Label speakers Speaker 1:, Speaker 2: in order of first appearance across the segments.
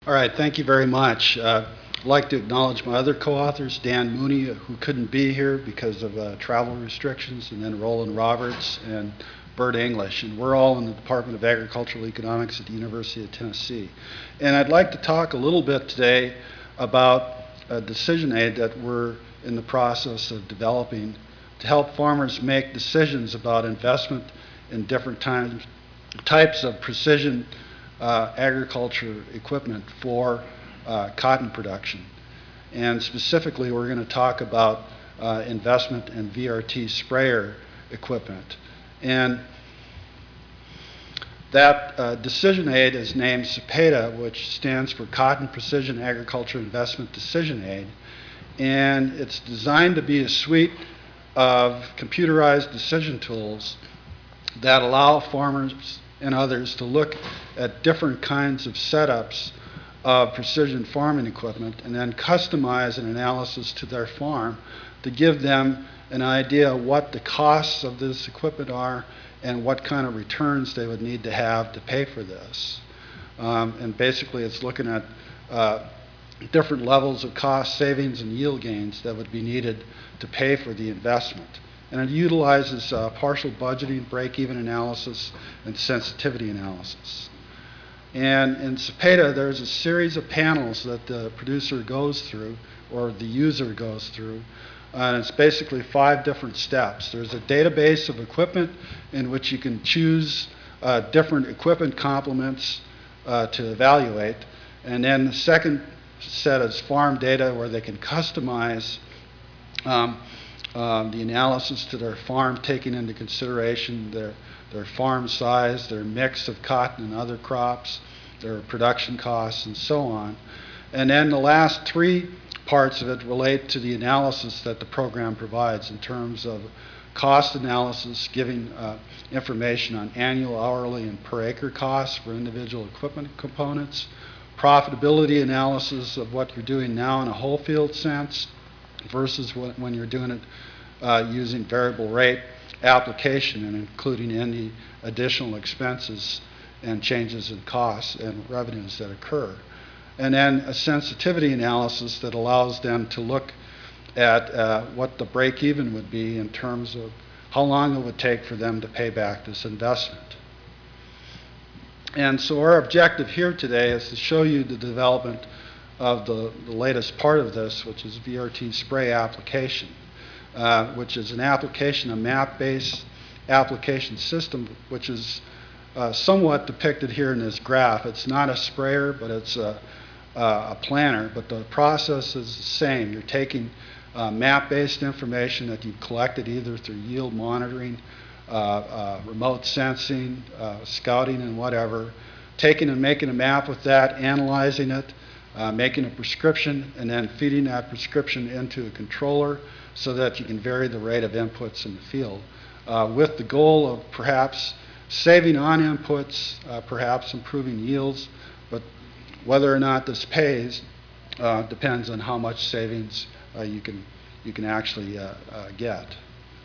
Speaker 1: All right, thank you very much. I'd like to acknowledge my other co-authors, Dan Mooney, who couldn't be here because of travel restrictions, and then Roland Roberts and Bert English. And we're all in the Department of Agricultural Economics at the University of Tennessee. And I'd like to talk a little bit today about a decision aid that we're in the process of developing to help farmers make decisions about investment in different types of precision agriculture equipment for cotton production. And specifically, we're going to talk about investment in VRT sprayer equipment. And that decision aid is named CPEDA, which stands for Cotton Precision Agriculture Investment Decision Aid. And it's designed to be a suite of computerized decision tools that allow farmers and others to look at different kinds of setups of precision farming equipment and then customize an analysis to their farm to give them an idea of what the costs of this equipment are and what kind of returns they would need to have to pay for this. And basically it's looking at different levels of cost savings and yield gains that would be needed to pay for the investment. And it utilizes partial budgeting, break-even analysis, and sensitivity analysis. And in CPEDA, there's a series of panels that the producer goes through, or the user goes through, and it's basically 5 different steps. There's a database of equipment in which you can choose different equipment complements to evaluate. And then the second set is farm data where they can customize the analysis to their farm, taking into consideration their farm size, their mix of cotton and other crops, their production costs, and so on. And then the last 3 parts of it relate to the analysis that the program provides in terms of cost analysis, giving information on annual, hourly, and per acre costs for individual equipment components, profitability analysis of what you're doing now in a whole field sense versus when you're doing it using variable rate application and including any additional expenses and changes in costs and revenues that occur. And then a sensitivity analysis that allows them to look at what the break-even would be in terms of how long it would take for them to pay back this investment. And so our objective here today is to show you the development of the latest part of this, which is VRT spray application, which is an application, a map-based application system, which is somewhat depicted here in this graph. It's not a sprayer, but it's a planner, but the process is the same. You're taking map-based information that you've collected either through yield monitoring, remote sensing, scouting, and whatever, taking and making a map with that, analyzing it, making a prescription, and then feeding that prescription into a controller so that you can vary the rate of inputs in the field with the goal of perhaps saving on inputs, perhaps improving yields, but whether or not this pays depends on how much savings you can actually get.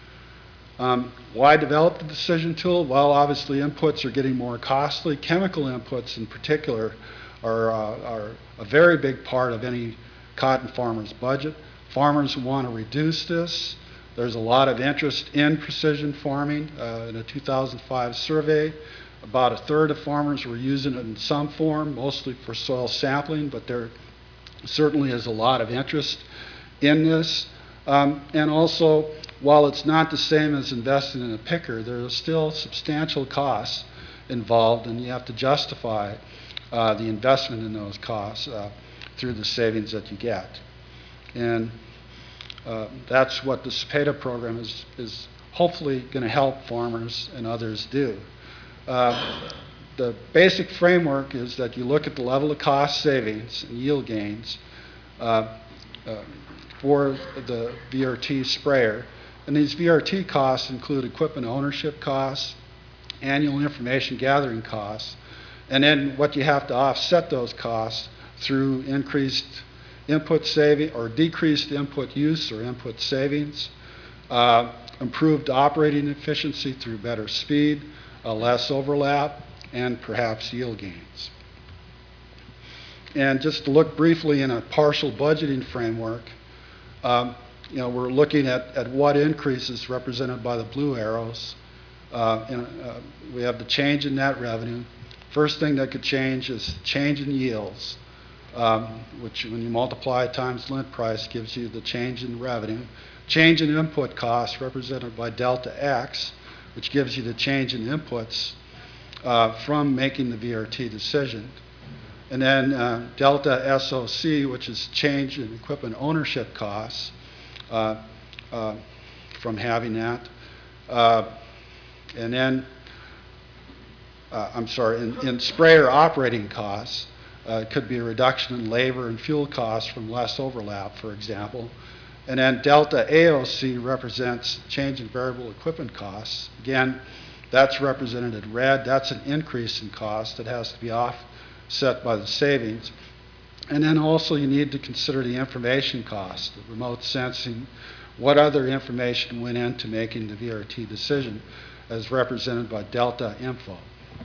Speaker 1: Why develop the decision tool? Well, obviously inputs are getting more costly. Chemical inputs in particular are a very big part of any cotton farmer's budget. Farmers want to reduce this. There's a lot of interest in precision farming. In a 2005 survey, about 1/3 of farmers were using it in some form, mostly for soil sampling, but there certainly is a lot of interest in this. And also, while it's not the same as investing in a picker, there are still substantial costs involved, and you have to justify the investment in those costs through the savings that you get. And that's what the CPEDA program is hopefully going to help farmers and others do. The basic framework is that you look at the level of cost savings and yield gains for the VRT sprayer. And these VRT costs include equipment ownership costs, annual information gathering costs, and then what you have to offset those costs through increased input saving or decreased input use or input savings, improved operating efficiency through better speed, less overlap, and perhaps yield gains. And just to look briefly in a partial budgeting framework, we're looking at what increases represented by the blue arrows. We have the change in net revenue. First thing that could change is change in yields, which when you multiply times lint price gives you the change in revenue. Change in input costs represented by delta X, which gives you the change in inputs from making the VRT decision. And then delta SOC, which is change in equipment ownership costs from having that. And then, in sprayer operating costs, it could be a reduction in labor and fuel costs from less overlap, for example. And then delta AOC represents change in variable equipment costs. Again, that's represented in red. That's an increase in cost that has to be offset by the savings. And then also you need to consider the information cost, the remote sensing, what other information went into making the VRT decision as represented by delta info.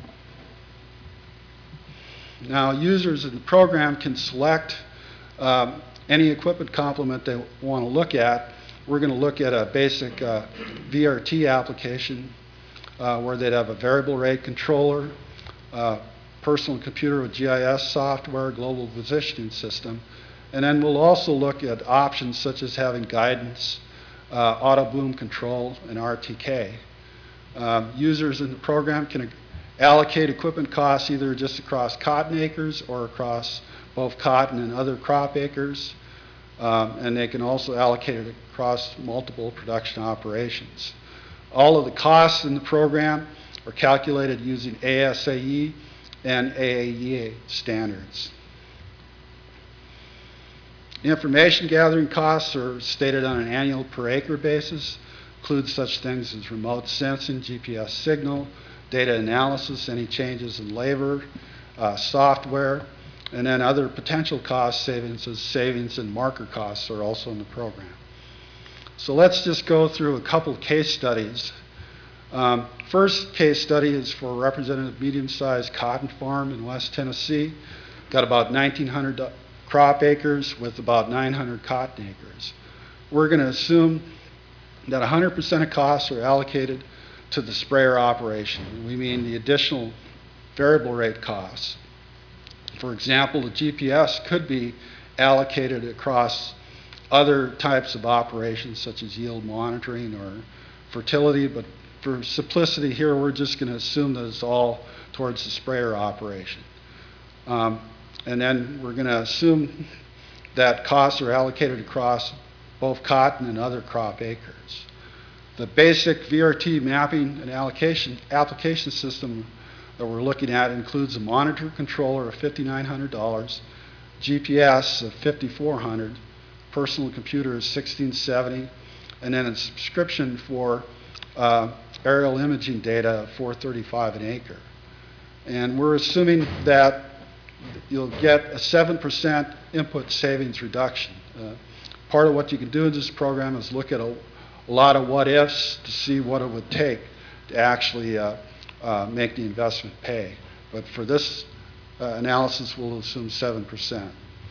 Speaker 1: Now, users in the program can select any equipment complement they want to look at. We're going to look at a basic VRT application where they'd have a variable rate controller, personal computer with GIS software, global positioning system. And then we'll also look at options such as having guidance, auto boom control, and RTK. Users in the program can allocate equipment costs either just across cotton acres or across both cotton and other crop acres. And they can also allocate it across multiple production operations. All of the costs in the program are calculated using ASAE and AAEA standards. Information gathering costs are stated on an annual per acre basis, includes such things as remote sensing, GPS signal, data analysis, any changes in labor, software, and then other potential cost savings as savings in marker costs are also in the program. So let's just go through a couple case studies. First case study is for a representative medium-sized cotton farm in West Tennessee. Got about 1,900 crop acres with about 900 cotton acres. We're going to assume that 100% of costs are allocated to the sprayer operation. We mean the additional variable rate costs. For example, the GPS could be allocated across other types of operations such as yield monitoring or fertility, but for simplicity here, we're just going to assume that it's all towards the sprayer operation. And then we're going to assume that costs are allocated across both cotton and other crop acres. The basic VRT mapping and application system that we're looking at includes a monitor controller of $5,900, GPS of $5,400, personal computer is $1,670, and then a subscription for aerial imaging data of $435 an acre. And we're assuming that you'll get a 7% input savings reduction. Part of what you can do in this program is look at a lot of what ifs to see what it would take to actually make the investment pay. But for this analysis, we'll assume 7%.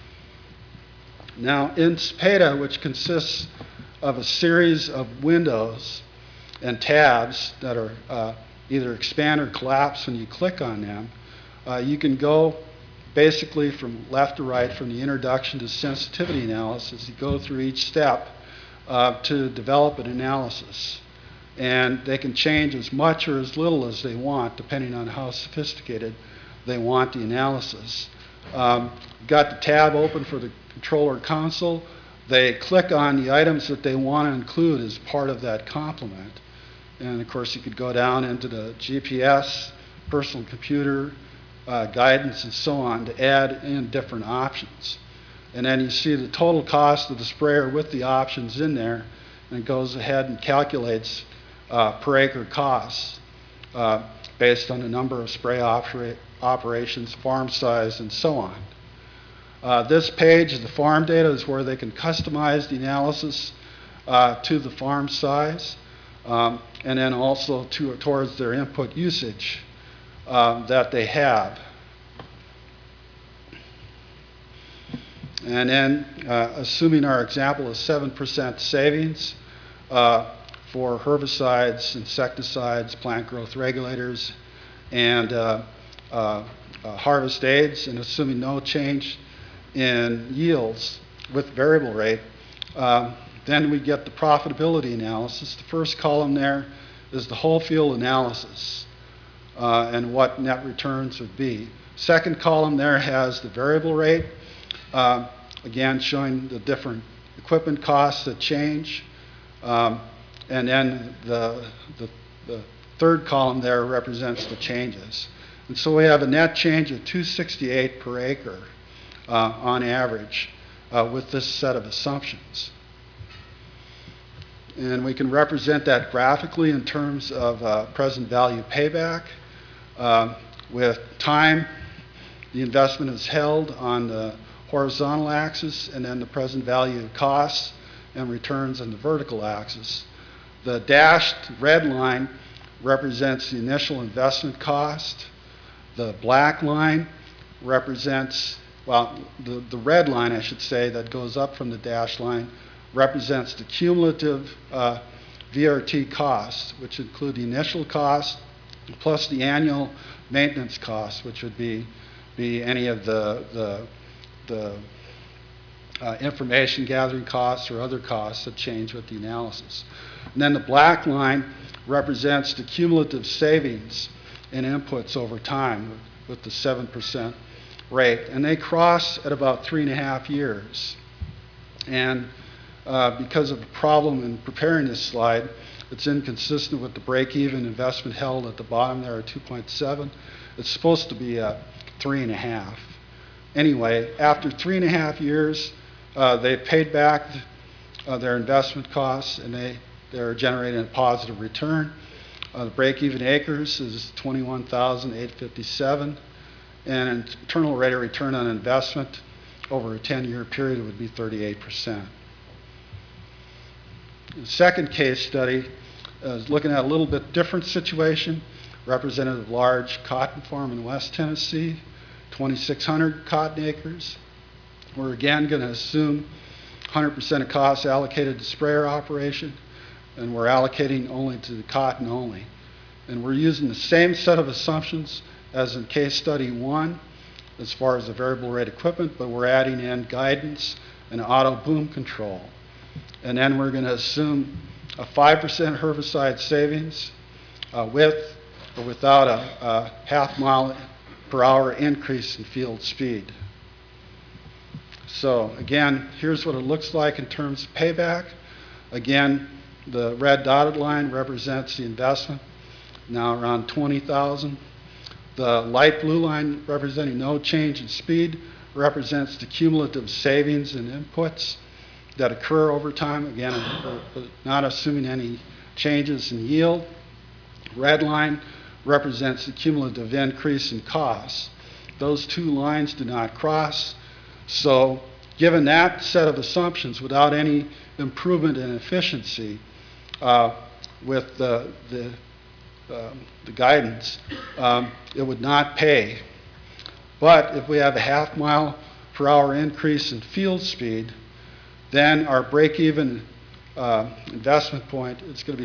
Speaker 1: Now, in SPADA, which consists of a series of windows and tabs that are either expand or collapse when you click on them, you can go basically from left to right, from the introduction to sensitivity analysis. You go through each step to develop an analysis. And they can change as much or as little as they want, depending on how sophisticated they want the analysis. Got the tab open for the controller console. They click on the items that they want to include as part of that complement. And of course, you could go down into the GPS, personal computer, guidance, and so on to add in different options. And then you see the total cost of the sprayer with the options in there, and it goes ahead and calculates per acre costs based on the number of spray operations, farm size, and so on. This page, the farm data, is where they can customize the analysis to the farm size, and then also towards their input usage that they have. And then, assuming our example is 7% savings for herbicides, insecticides, plant growth regulators, and harvest aids, and assuming no change in yields with variable rate, then we get the profitability analysis. The first column there is the whole field analysis and what net returns would be. Second column there has the variable rate, again showing the different equipment costs that change. And then the third column there represents the changes. And so we have a net change of $268 per acre on average with this set of assumptions. And we can represent that graphically in terms of present value payback. With time, the investment is held on the horizontal axis, and then the present value of costs and returns on the vertical axis. The dashed red line represents the initial investment cost. The black line represents, well, the red line, I should say, that goes up from the dashed line represents the cumulative VRT costs, which include the initial cost plus the annual maintenance costs, which would be any of the information gathering costs or other costs that change with the analysis. And then the black line represents the cumulative savings in inputs over time with the 7% rate. And they cross at about 3.5 years. And because of a problem in preparing this slide, it's inconsistent with the break-even investment held at the bottom there at 2.7. It's supposed to be at 3.5. Anyway, after 3.5 years, they've paid back their investment costs, and they're generating a positive return. The break-even acres is 21,857, and an internal rate of return on investment over a 10-year period would be 38%. The second case study is looking at a little bit different situation. Representative large cotton farm in West Tennessee, 2,600 cotton acres. We're again going to assume 100% of costs allocated to sprayer operation, and we're allocating only to the cotton only. And we're using the same set of assumptions as in case study 1 as far as the variable rate equipment, but we're adding in guidance and auto boom control. And then we're going to assume a 5% herbicide savings with or without a half-mile per hour increase in field speed. So again, here's what it looks like in terms of payback. Again, the red dotted line represents the investment, now around 20,000. The light blue line representing no change in speed represents the cumulative savings in inputs that occur over time. Again, not assuming any changes in yield. Red line represents the cumulative increase in costs. Those two lines do not cross. So given that set of assumptions, without any improvement in efficiency with the guidance, it would not pay. But if we have a half-mile per hour increase in field speed, then our break-even investment point is going to be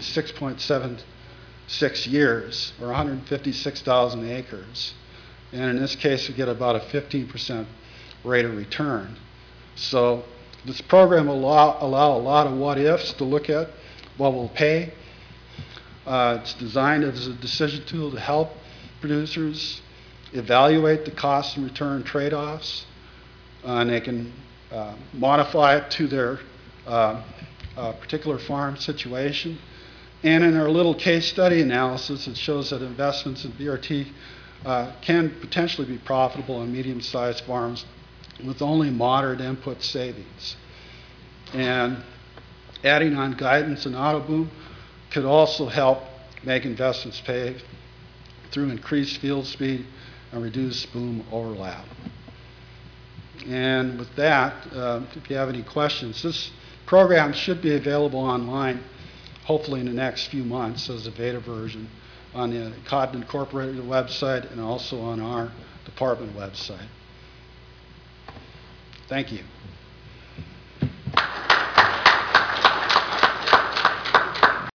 Speaker 1: 6.76 years, or 156,000 acres. And in this case, we get about a 15% rate of return. So this program will allow a lot of what-ifs to look at what will pay. It's designed as a decision tool to help producers evaluate the cost and return trade-offs, and they can modify it to their particular farm situation. And in our little case study analysis, it shows that investments in BRT can potentially be profitable on medium-sized farms with only moderate input savings. And adding on guidance and auto boom could also help make investments pay through increased field speed and reduced boom overlap. And with that, if you have any questions, this program should be available online, hopefully in the next few months as a beta version on the Cotton Incorporated website and also on our department website. Thank you.